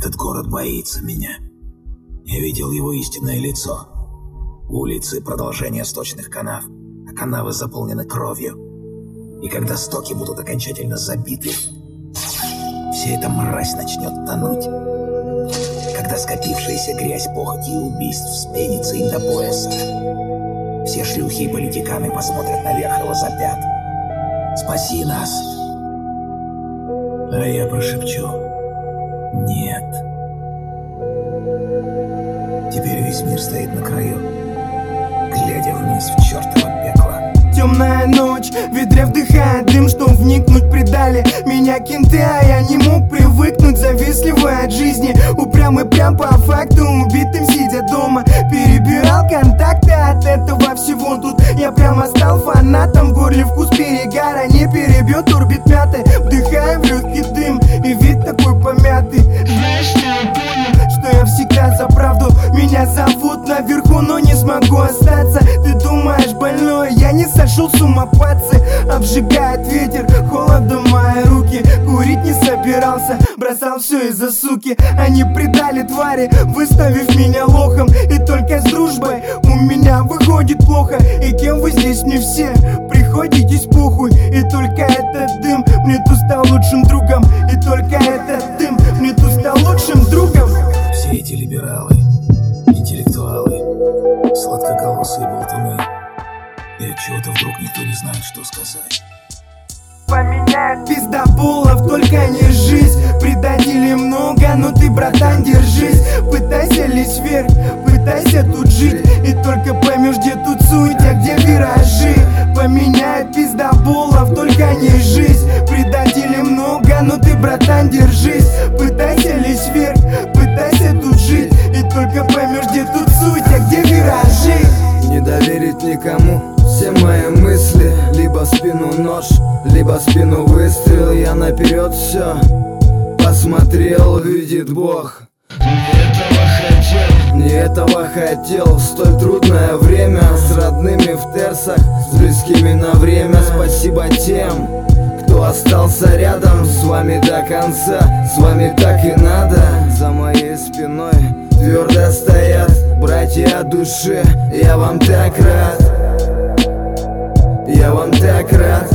Этот город боится меня. Я видел его истинное лицо. Улицы — продолжение сточных канав, а канавы заполнены кровью. И когда стоки будут окончательно забиты, вся эта мразь начнет тонуть. Когда скопившаяся грязь похоти и убийств вспенится им до пояса, все шлюхи и политиканы посмотрят наверх и возопят: «Спаси нас!» А я прошепчу: «Нет». Теперь весь мир стоит на краю, глядя вниз в чертово пекло. Темная ночь, в ведре вдыхает дым, что вникнуть предали меня кенты, а я не мог привыкнуть, завистливый от жизни, упрямый прям по факту, убитым сидя дома, перебирал контакты от этого всего. Тут я прямо стал фанатом, в горле вкус перегара не перебьет, орбит мятый, вдыхаю в легкий дым, и вид такой помятый. Знаешь, что я понял, что я всегда за правду, меня зовут наверху, но не смогу остаться. Ты думаешь, больной, я не сошел с ума, пацы. Обжигает ветер, холодом мои руки, курить не собирался, бросал все из-за суки. Они предали твари, выставив меня лохом, и только с дружбой у меня выходит плохо. И кем вы здесь мне все приходитесь похуй, и только этот дым мне тут стал лучшим другом, и только этот дым мне тут стал лучшим другом. Все эти либералы, интеллектуалы, сладкоголосые болтуны, и отчего-то вдруг никто не знает, что сказать. Поменяет пиздоболов, только не жизнь. Предатели много, но ты, братан, держись. Пытайся лезть вверх, пытайся тут жить, и только поймешь, где тут суть, а где виражи. Поменяет пиздоболов, только не жизнь. Предатели много, но ты, братан, держись. Пытайся лезть вверх, пытайся тут жить, и только поймешь, где тут суть, а где виражи. Не доверить никому все мои мысли, либо в спину нож, либо в спину выстрел. Я наперед все посмотрел, видит Бог. Не этого хотел, столь трудное время, с родными в терсах, с близкими на время. Спасибо тем, кто остался рядом, с вами до конца, с вами так и надо. За моей спиной твердо стоят братья души, я вам так рад, я вам так рад.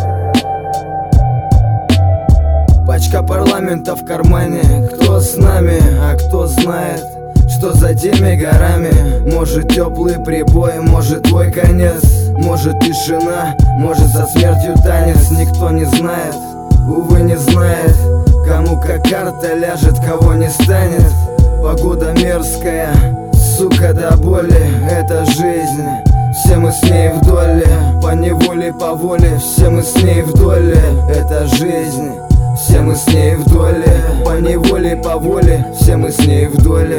Пачка парламента в кармане, кто с нами, а кто знает, что за теми горами. Может теплый прибой, может твой конец, может тишина, может со смертью танец. Никто не знает, увы, не знает, кому как карта ляжет, кого не станет. Погода мерзкая, сука, до боли, это жизнь, все мы с ней в доле. По неволе, по воле, все мы с ней в доле, это жизнь, все мы с ней в доле. По неволе, по воле, все мы с ней в доле,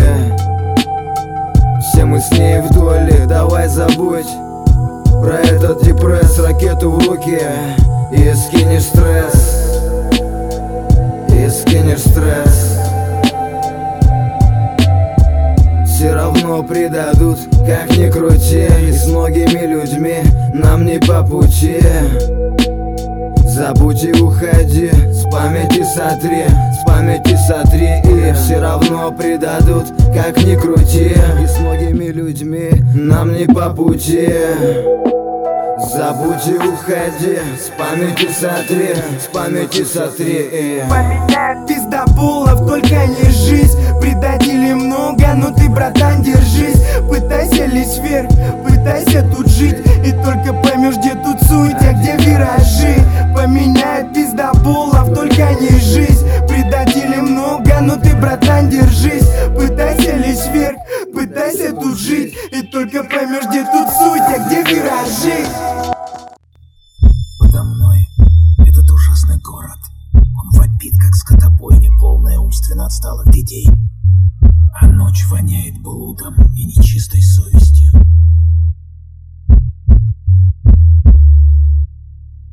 все мы с ней в доле. Давай забудь про этот депресс, ракету в руки и скинешь стресс, и скинешь стресс. Все равно предадут, как ни крути, и с многими людьми нам не по пути. Забудь и уходи, с памяти сотри, с памяти сотри. И все равно предадут, как ни крути, и с многими людьми нам не по пути. Забудь и уходи, с памяти сотри, с памяти сотри. Поменяет пиздоболов, только не жизнь. Предателей много, но ты, братан, держись. Пытайся лезть вверх, пытайся тут жить, и только поймешь, где тут суть, а где виражи. Поменяет пиздоболов, только не жизнь. Предателей много, но ты, братан, держись. Пытайся лезть вверх, пытайся тут жить, и только поймешь, где тут суть, а где виражи. Подо мной этот ужасный город. Он вопит, как скотобойня, полная умственно отсталых детей. А ночь воняет блудом и нечистой совестью.